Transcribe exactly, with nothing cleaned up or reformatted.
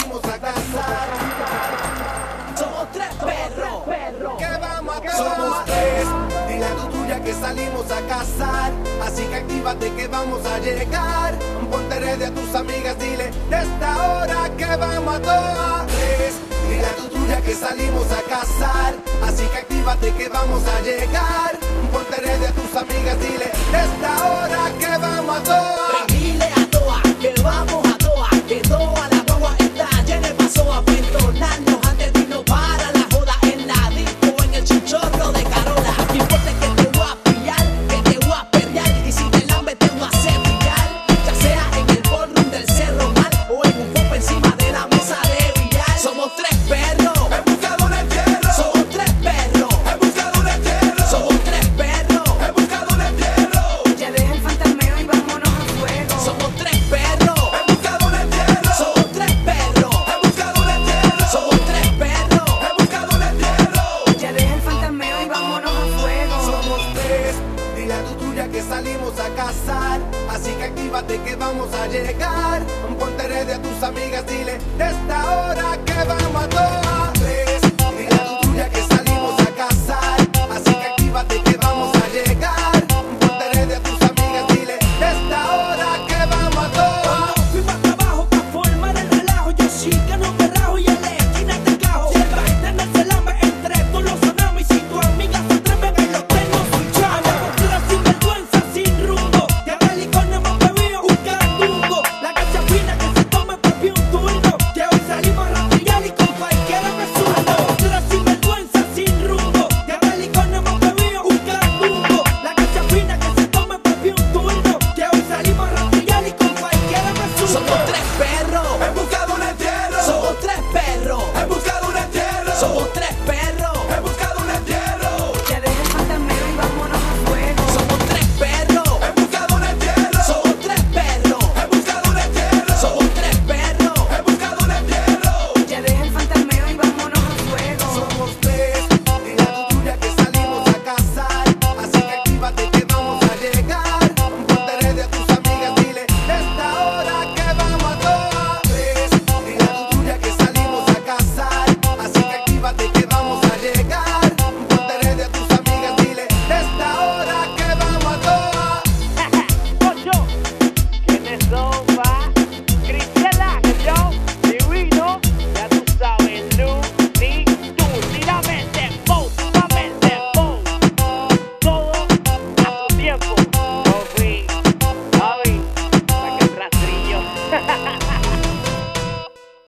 salimos a cazar. Somos tres perros, Que vamos a cazar. Somos tres, dile a tu tuya que salimos a cazar. Así que actívate que vamos a llegar. Ponte ready a tus amigas, dile de esta hora que vamos a todas. Tres, dile a tu tuya que salimos a cazar. Así que actívate que vamos a llegar. Ponte ready a tus amigas, dile de esta hora que vamos a todas. dile a toa que vamos a toa, que toda la guagua está llena de paso a perdonarnos antes de irnos para la joda en la disco, en el chichorro de Carola. No importa que te voy a pillar, que te voy a perrear y si te lambe te voy a hacer brillar, ya sea en el ballroom del Cerro Mal o en un foco encima de la mesa de billar. Somos tres perros En busca de un entierro. somos tres perros En busca de un entierro. somos tres perros En busca de un entierro. Ya deja el fantasmeo y vámonos a fuego. somos tres perros En busca de un entierro. somos tres perros En busca de un entierro. somos tres perros En busca de un entierro. Ya deja el fantasmeo y vámonos a fuego. Somos tres, dile a tu tuya que salimos a cazar. Así que actívate que vamos a llegar. Ponte ready a tus amigas, dile de esta hora que vamos a todas.